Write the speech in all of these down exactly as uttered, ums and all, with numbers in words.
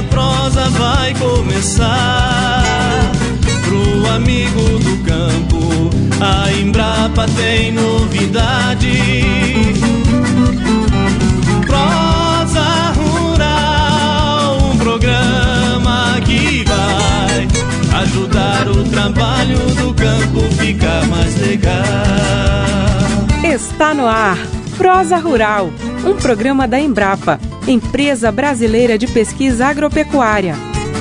prosa vai começar. Pro amigo do campo, a Embrapa tem novidade. Prosa Rural, um programa que vai ajudar o trabalho do campo ficar mais legal. Está no ar Prosa Rural, um programa da Embrapa, Empresa Brasileira de Pesquisa Agropecuária.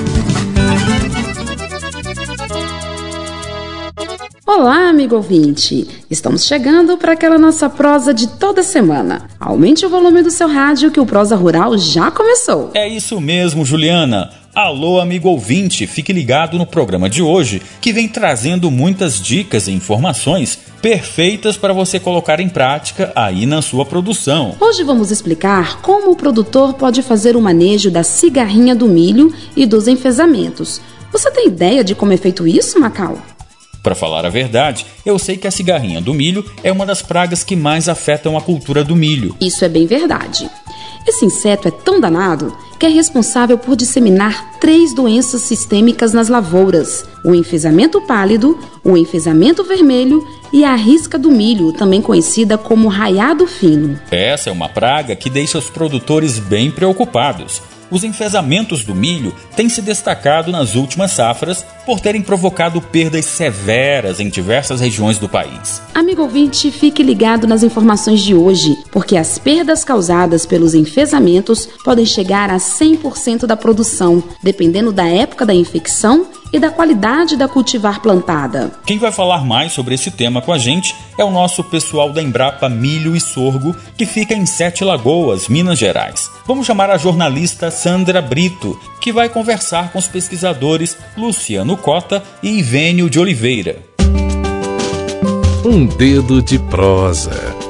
Olá, amigo ouvinte! Estamos chegando para aquela nossa prosa de toda semana. Aumente o volume do seu rádio que o Prosa Rural já começou. É isso mesmo, Juliana. Alô, amigo ouvinte, fique ligado no programa de hoje, que vem trazendo muitas dicas e informações perfeitas para você colocar em prática aí na sua produção. Hoje vamos explicar como o produtor pode fazer o manejo da cigarrinha do milho e dos enfezamentos. Você tem ideia de como é feito isso, Macau? Para falar a verdade, eu sei que a cigarrinha do milho é uma das pragas que mais afetam a cultura do milho. Isso é bem verdade. Esse inseto é tão danado que é responsável por disseminar três doenças sistêmicas nas lavouras: o enfezamento pálido, o enfezamento vermelho e a risca do milho, também conhecida como raiado fino. Essa é uma praga que deixa os produtores bem preocupados. Os enfezamentos do milho têm se destacado nas últimas safras por terem provocado perdas severas em diversas regiões do país. Amigo ouvinte, fique ligado nas informações de hoje, porque as perdas causadas pelos enfezamentos podem chegar a cem por cento da produção, dependendo da época da infecção e da qualidade da cultivar plantada. Quem vai falar mais sobre esse tema com a gente é o nosso pessoal da Embrapa Milho e Sorgo, que fica em Sete Lagoas, Minas Gerais. Vamos chamar a jornalista Sandra Brito, que vai conversar com os pesquisadores Luciano Cota e Ivênio de Oliveira. Um dedo de prosa.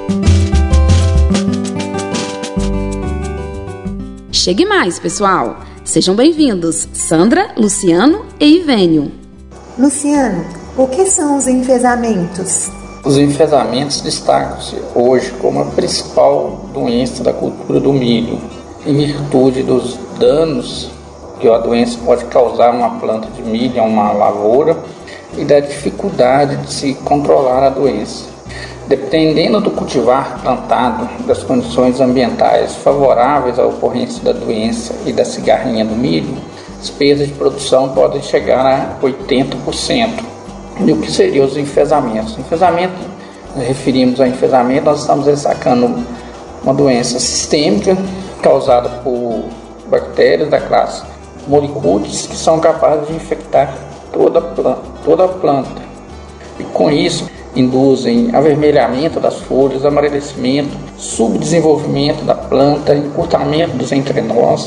Chegue mais, pessoal! Sejam bem-vindos, Sandra, Luciano e Ivênio. Luciano, o que são os enfezamentos? Os enfezamentos destacam-se hoje como a principal doença da cultura do milho, em virtude dos danos que a doença pode causar a uma planta de milho, a uma lavoura, e da dificuldade de se controlar a doença. Dependendo do cultivar plantado, das condições ambientais favoráveis à ocorrência da doença e da cigarrinha do milho, as perdas de produção podem chegar a oitenta por cento. E o que seriam os enfezamentos? Enfezamento, nos referimos a enfezamento, nós estamos destacando uma doença sistêmica causada por bactérias da classe Molicutes, que são capazes de infectar toda a planta, toda a planta. E com isso, induzem avermelhamento das folhas, amarelecimento, subdesenvolvimento da planta, encurtamento dos entrenós,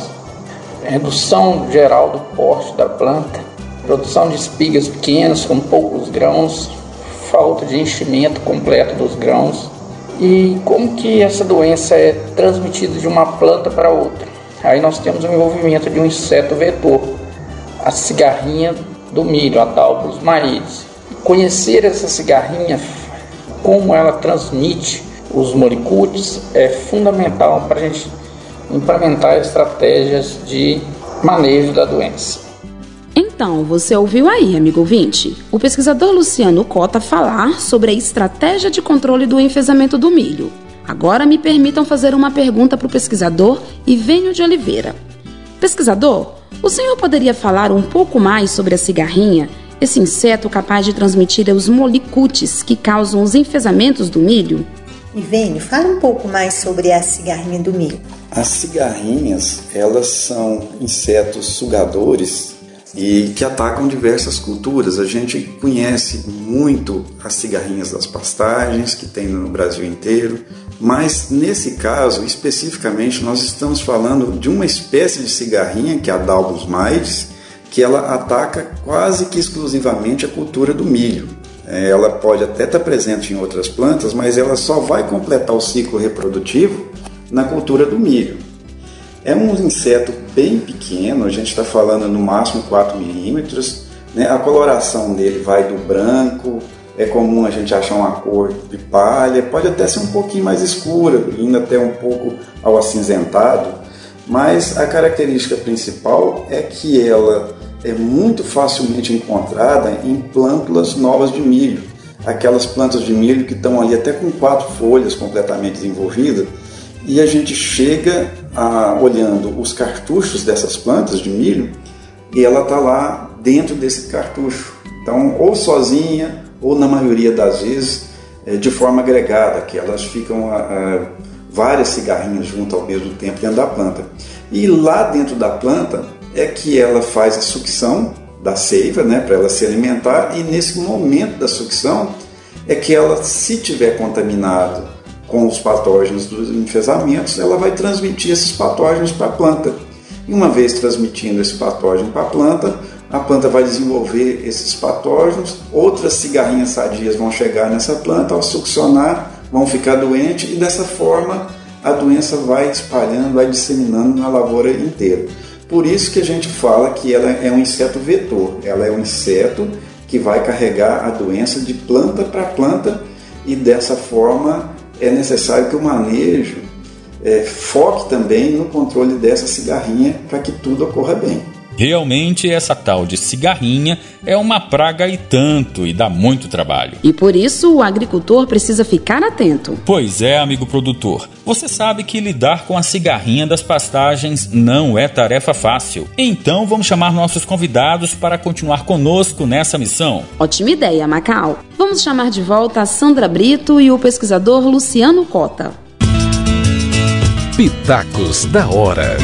redução geral do porte da planta, produção de espigas pequenas com poucos grãos, falta de enchimento completo dos grãos. E como que essa doença é transmitida de uma planta para outra? Aí nós temos o envolvimento de um inseto vetor, a cigarrinha do milho, a Dalbulus maides. Conhecer essa cigarrinha, como ela transmite os molicutes, é fundamental para a gente implementar estratégias de manejo da doença. Então, você ouviu aí, amigo ouvinte, o pesquisador Luciano Cota falar sobre a estratégia de controle do enfezamento do milho. Agora me permitam fazer uma pergunta para o pesquisador Ivênio de Oliveira. Pesquisador, o senhor poderia falar um pouco mais sobre a cigarrinha, esse inseto capaz de transmitir os molicutes que causam os enfezamentos do milho? Ivênio, fala um pouco mais sobre a cigarrinha do milho. As cigarrinhas, elas são insetos sugadores e que atacam diversas culturas. A gente conhece muito as cigarrinhas das pastagens, que tem no Brasil inteiro, mas nesse caso, especificamente, nós estamos falando de uma espécie de cigarrinha, que é a Dalbulus maides, que ela ataca quase que exclusivamente a cultura do milho. Ela pode até estar presente em outras plantas, mas ela só vai completar o ciclo reprodutivo na cultura do milho. É um inseto bem pequeno, a gente está falando no máximo quatro milímetros, né? A coloração dele vai do branco, é comum a gente achar uma cor de palha, pode até ser um pouquinho mais escura, indo até um pouco ao acinzentado, mas a característica principal é que ela é muito facilmente encontrada em plântulas novas de milho, aquelas plantas de milho que estão ali até com quatro folhas completamente desenvolvidas, e a gente chega a, olhando os cartuchos dessas plantas de milho e ela está lá dentro desse cartucho. Então, ou sozinha, ou na maioria das vezes, é, de forma agregada, que elas ficam a, a, várias cigarrinhas junto ao mesmo tempo dentro da planta. E lá dentro da planta é que ela faz a sucção da seiva, né, para ela se alimentar, e nesse momento da sucção é que ela, se tiver contaminado com os patógenos dos enfesamentos, ela vai transmitir esses patógenos para a planta. E uma vez transmitindo esse patógeno para a planta, a planta vai desenvolver esses patógenos, outras cigarrinhas sadias vão chegar nessa planta, ao succionar, vão ficar doentes, e dessa forma a doença vai espalhando, vai disseminando na lavoura inteira. Por isso que a gente fala que ela é um inseto vetor, ela é um inseto que vai carregar a doença de planta para planta, e dessa forma é necessário que o manejo é, foque também no controle dessa cigarrinha para que tudo ocorra bem. Realmente, essa tal de cigarrinha é uma praga e tanto, e dá muito trabalho. E por isso o agricultor precisa ficar atento. Pois é, amigo produtor. Você sabe que lidar com a cigarrinha das pastagens não é tarefa fácil. Então vamos chamar nossos convidados para continuar conosco nessa missão. Ótima ideia, Macau. Vamos chamar de volta a Sandra Brito e o pesquisador Luciano Cota. Pitacos da hora.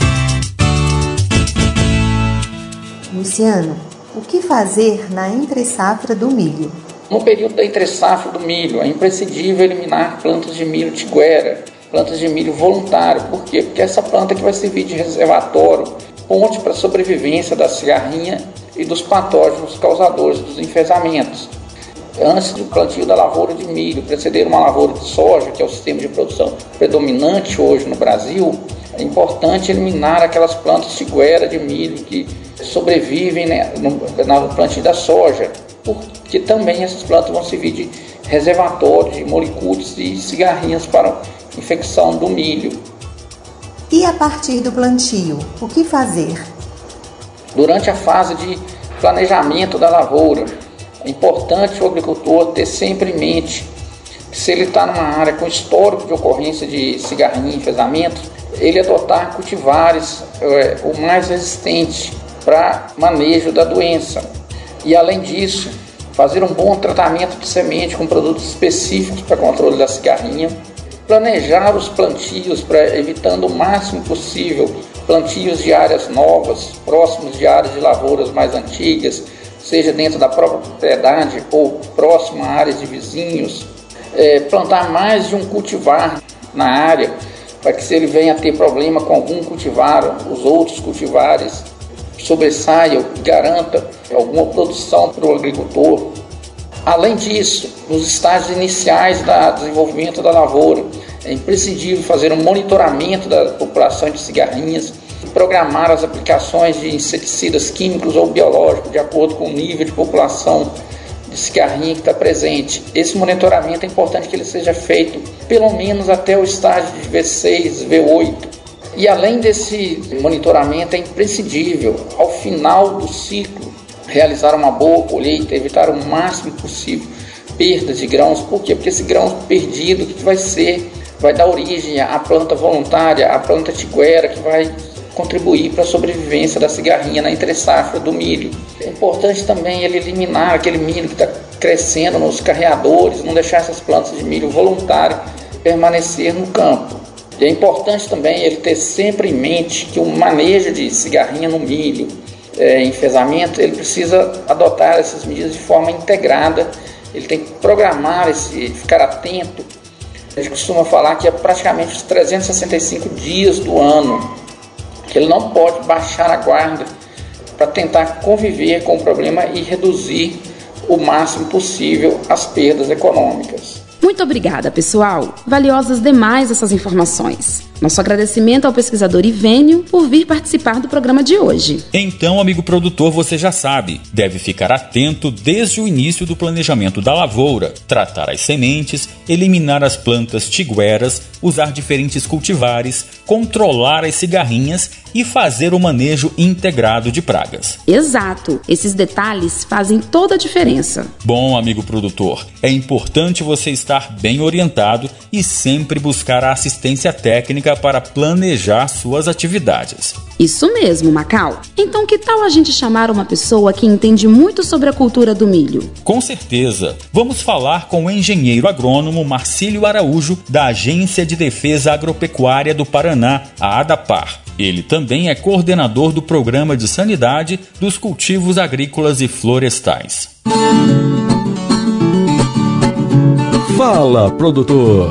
Luciano, o que fazer na entre-safra do milho? No período da entre-safra do milho, é imprescindível eliminar plantas de milho tiguera, plantas de milho voluntário. Por quê? Porque essa planta que vai servir de reservatório, ponte para a sobrevivência da cigarrinha e dos patógenos causadores dos enfesamentos. Antes do plantio da lavoura de milho, preceder uma lavoura de soja, que é o sistema de produção predominante hoje no Brasil, é importante eliminar aquelas plantas tiguera de milho que sobrevivem, né, no, no plantio da soja, porque também essas plantas vão servir de reservatório de molicutes e cigarrinhas para infecção do milho. E a partir do plantio, o que fazer? Durante a fase de planejamento da lavoura, é importante o agricultor ter sempre em mente que, se ele está numa área com histórico de ocorrência de cigarrinha e enfesamento, ele adotar cultivares é, o mais resistentes para manejo da doença. E, além disso, fazer um bom tratamento de semente com produtos específicos para controle da cigarrinha, planejar os plantios para, evitando o máximo possível plantios de áreas novas, próximos de áreas de lavouras mais antigas, seja dentro da própria propriedade ou próximo a áreas de vizinhos, é, plantar mais de um cultivar na área, para que, se ele venha a ter problema com algum cultivar, os outros cultivares sobressaiam e garanta alguma produção para o agricultor. Além disso, nos estágios iniciais do desenvolvimento da lavoura, é imprescindível fazer um monitoramento da população de cigarrinhas, programar as aplicações de inseticidas químicos ou biológicos de acordo com o nível de população de cigarrinha que está presente. Esse monitoramento é importante que ele seja feito pelo menos até o estágio de V seis, V oito. E, além desse monitoramento, é imprescindível, ao final do ciclo, realizar uma boa colheita, evitar o máximo possível perdas de grãos. Por quê? Porque esse grão perdido, o que vai ser? Vai dar origem à planta voluntária, à planta tiguera, que vai contribuir para a sobrevivência da cigarrinha na entre-safra do milho. É importante também ele eliminar aquele milho que está crescendo nos carreadores, não deixar essas plantas de milho voluntário permanecer no campo. E é importante também ele ter sempre em mente que o manejo de cigarrinha no milho, é, enfesamento, ele precisa adotar essas medidas de forma integrada. Ele tem que programar, esse, ficar atento. A gente costuma falar que é praticamente os trezentos e sessenta e cinco dias do ano que ele não pode baixar a guarda para tentar conviver com o problema e reduzir o máximo possível as perdas econômicas. Muito obrigada, pessoal. Valiosas demais essas informações. Nosso agradecimento ao pesquisador Ivênio por vir participar do programa de hoje. Então, amigo produtor, você já sabe, deve ficar atento desde o início do planejamento da lavoura, tratar as sementes, eliminar as plantas tigueras, usar diferentes cultivares, controlar as cigarrinhas e fazer o manejo integrado de pragas. Exato, esses detalhes fazem toda a diferença. Bom, amigo produtor, é importante você estar bem orientado e sempre buscar a assistência técnica para planejar suas atividades. Isso mesmo, Macau. Então que tal a gente chamar uma pessoa que entende muito sobre a cultura do milho? Com certeza. Vamos falar com o engenheiro agrônomo Marcílio Araújo, da Agência de Defesa Agropecuária do Paraná, a ADAPAR. Ele também é coordenador do Programa de Sanidade dos Cultivos Agrícolas e Florestais. Fala, produtor!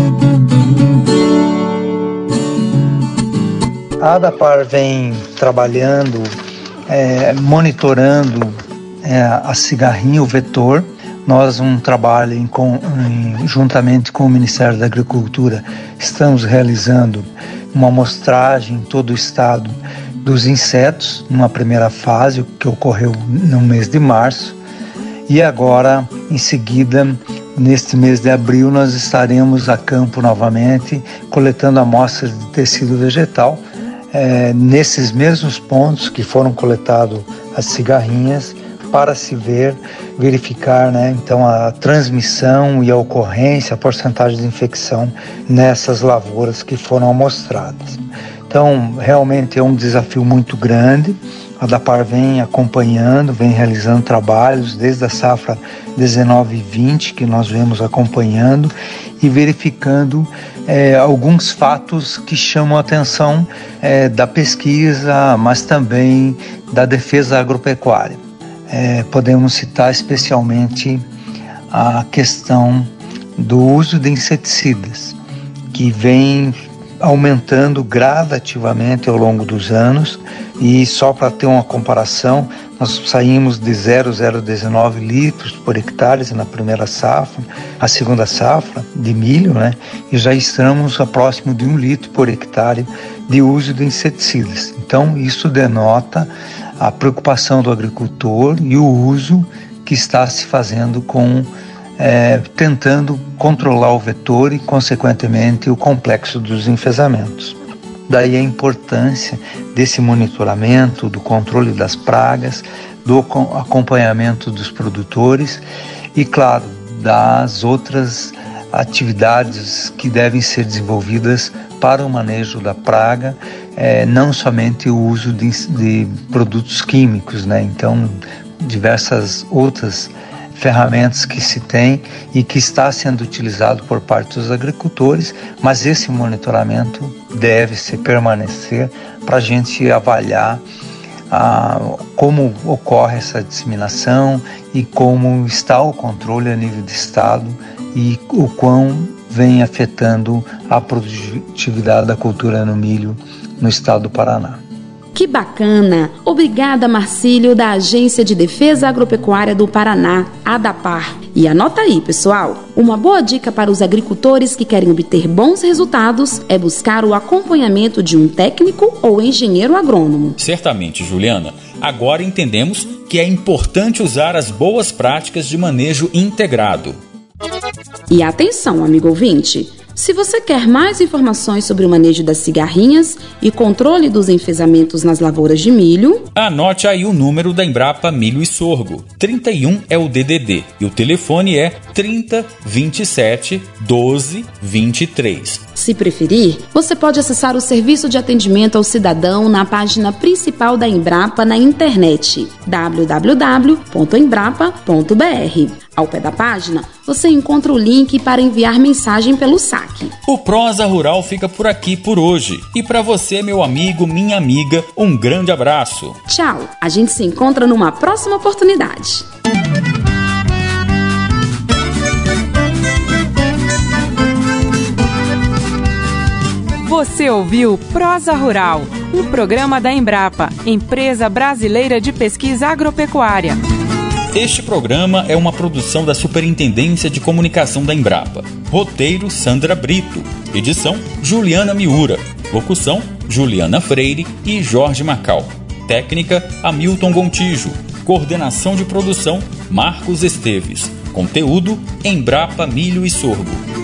A ADAPAR vem trabalhando, é, monitorando é, a cigarrinha, o vetor. Nós, um trabalho em, em, juntamente com o Ministério da Agricultura, estamos realizando uma amostragem em todo o estado dos insetos, numa primeira fase, que ocorreu no mês de março. E agora, em seguida, neste mês de abril, nós estaremos a campo novamente, coletando amostras de tecido vegetal, é, nesses mesmos pontos que foram coletadas as cigarrinhas, para se ver, verificar, né, então a transmissão e a ocorrência, a porcentagem de infecção nessas lavouras que foram amostradas. Então, realmente é um desafio muito grande. A ADAPAR vem acompanhando, vem realizando trabalhos desde a safra dezenove e vinte, que nós vemos acompanhando e verificando é, alguns fatos que chamam a atenção é, da pesquisa, mas também da defesa agropecuária. É, podemos citar especialmente a questão do uso de inseticidas, que vem aumentando gradativamente ao longo dos anos, e só para ter uma comparação, nós saímos de zero vírgula zero dezenove litros por hectare na primeira safra, a segunda safra de milho, né, e já estamos a próximo de um litro por hectare de uso de inseticidas. Então isso denota a preocupação do agricultor e o uso que está se fazendo com, é, tentando controlar o vetor e, consequentemente, o complexo dos enfesamentos. Daí a importância desse monitoramento, do controle das pragas, do acompanhamento dos produtores e, claro, das outras atividades que devem ser desenvolvidas para o manejo da praga, é, não somente o uso de, de produtos químicos, né? Então, diversas outras ferramentas que se tem e que está sendo utilizado por parte dos agricultores, mas esse monitoramento deve se permanecer para a gente avaliar ah, como ocorre essa disseminação e como está o controle a nível de estado e o quão vem afetando a produtividade da cultura no milho no estado do Paraná. Que bacana! Obrigada, Marcílio, da Agência de Defesa Agropecuária do Paraná, ADAPAR. E anota aí, pessoal, uma boa dica para os agricultores que querem obter bons resultados é buscar o acompanhamento de um técnico ou engenheiro agrônomo. Certamente, Juliana. Agora entendemos que é importante usar as boas práticas de manejo integrado. E atenção, amigo ouvinte! Se você quer mais informações sobre o manejo das cigarrinhas e controle dos enfesamentos nas lavouras de milho, anote aí o número da Embrapa Milho e Sorgo. trinta e um é o D D D e o telefone é trinta, vinte e sete, doze, vinte e três. Se preferir, você pode acessar o serviço de atendimento ao cidadão na página principal da Embrapa na internet, w w w ponto embrapa ponto b r. Ao pé da página, você encontra o link para enviar mensagem pelo saque. O Prosa Rural fica por aqui por hoje. E para você, meu amigo, minha amiga, um grande abraço. Tchau, a gente se encontra numa próxima oportunidade. Você ouviu Prosa Rural, um programa da Embrapa, Empresa Brasileira de Pesquisa Agropecuária. Este programa é uma produção da Superintendência de Comunicação da Embrapa. Roteiro, Sandra Brito. Edição, Juliana Miura. Locução, Juliana Freire e Jorge Macau. Técnica, Hamilton Gontijo. Coordenação de produção, Marcos Esteves. Conteúdo, Embrapa Milho e Sorgo.